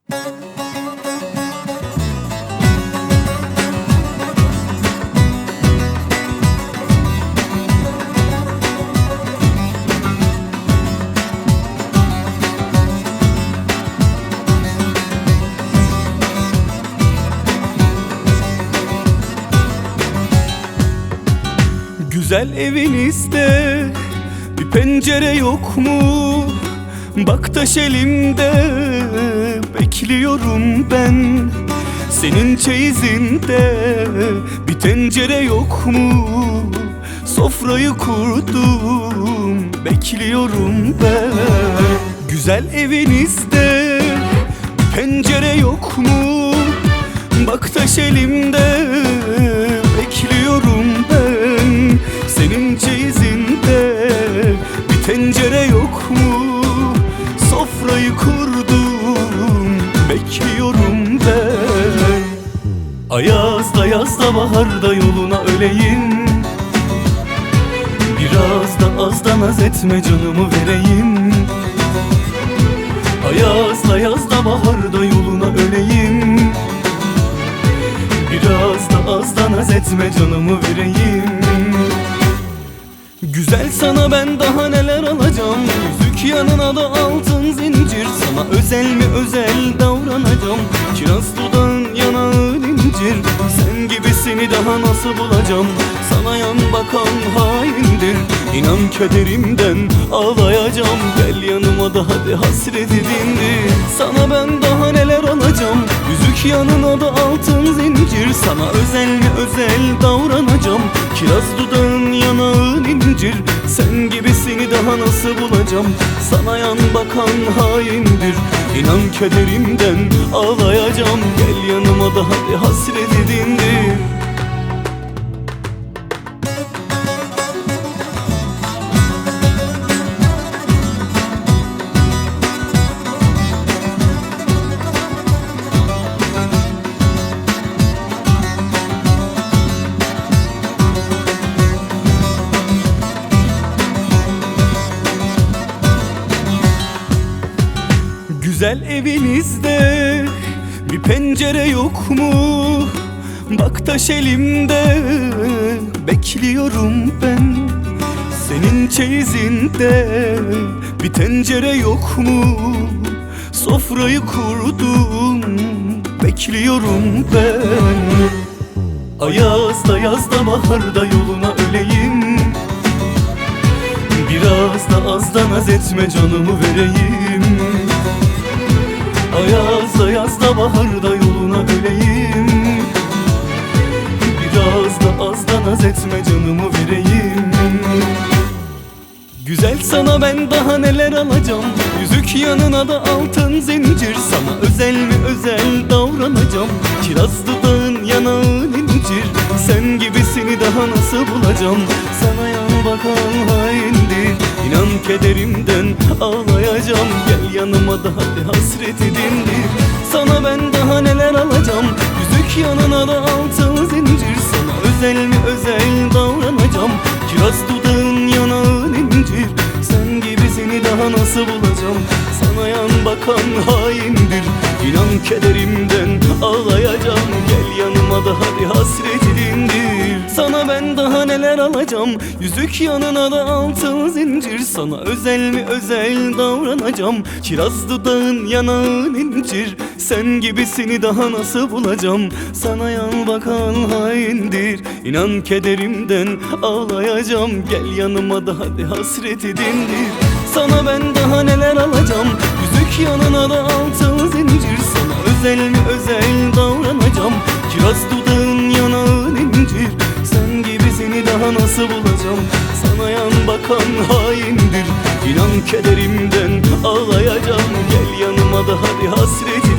Güzel evinizde bir pencere yok mu? Bak taş elimde bekliyorum ben. Senin çeyizinde bir tencere yok mu? Sofrayı kurdum bekliyorum ben. Güzel evinizde bir pencere yok mu? Bak taş elimde bekliyorum ben. Senin çeyizinde bir tencere yok mu? Sofrayı kurdum bekliyorum ben. Ayazda yazda baharda yoluna öleyim. Biraz da azdan az etme canımı vereyim. Ayazda yazda baharda yoluna öleyim. Biraz da azdan az etme canımı vereyim. Güzel sana ben daha neler alacağım. Yüzük yanına da altın zincir. Sana özel mi özel davranacağım. Kiraz dudağın yanağın incir. Sen gibisini daha nasıl bulacağım? Sana yan bakan haindir. İnan kederimden ağlayacağım. Gel yanıma da hadi hasreti dindir. Sana ben daha neler alacağım. Yüzük yanına da altın zincir. Sana özel mi özel davranacağım. Kiraz dudağın yanağın incir. Sen gibisini daha nasıl bulacağım? Sana yan bakan haindir. İnan kederimden ağlayacağım. Gel yanıma da hadi hasreti dindir. Güzel evinizde bir pencere yok mu? Bak taş elimde bekliyorum ben. Senin çeyizinde bir tencere yok mu? Sofrayı kurdum bekliyorum ben. Ayazda yazda baharda yoluna öleyim. Biraz da azdan az etme canımı vereyim. Ayazda yazda baharda yoluna öleyim. Biraz da azdan az etme canımı vereyim. Güzel sana ben daha neler alacağım. Yüzük yanına da altın zincir. Sana özel mi özel davranacağım. Kiraz dudağın yanağın incir. Sen gibisini daha nasıl bulacağım? Sana yan bakan haindir. İnan kederimden ağlayacağım. Gel yanıma da hadi hasreti dindir. Sana ben daha neler alacağım. Yüzük yanına da altın zincir. Sana özel mi özel davranacağım. Kiraz dudağın yanağın incir. Sen gibisini daha nasıl bulacağım? Sana yan bakan haindir. İnan kederimden ağlayacağım. Gel yanıma da hadi hasreti dindir. Sana ben daha neler alacağım. Yüzük yanına da altın zincir. Sana özel mi özel davranacağım. Kiraz dudağın yanağın incir. Sen gibisini daha nasıl bulacağım? Sana yan bakan haindir. İnan kederimden ağlayacağım. Gel yanıma da hadi hasreti dindir. Sana ben daha neler alacağım. Yüzük yanına da altın zincir. Sana özel mi özel davranacağım. Kiraz dudağın yanağın incir. Sen gibisini daha nasıl bulacağım? Sana yan bakan haindir. İnan kederimden ağlayacağım. Gel yanıma da hadi hasreti